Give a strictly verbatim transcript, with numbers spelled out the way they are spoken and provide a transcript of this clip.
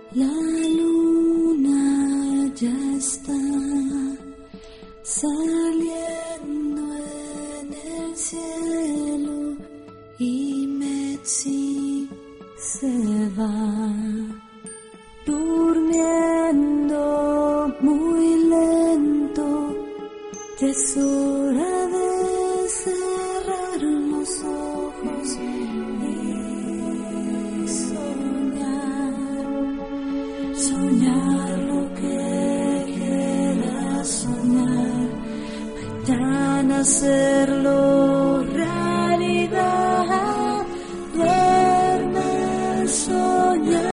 La luna ya está saliendo en el cielo y Metzi se va durmiendo muy lento. Es hora de cerrar los ojos y soñar, soñar lo que quieras soñar, mañana hacerlo.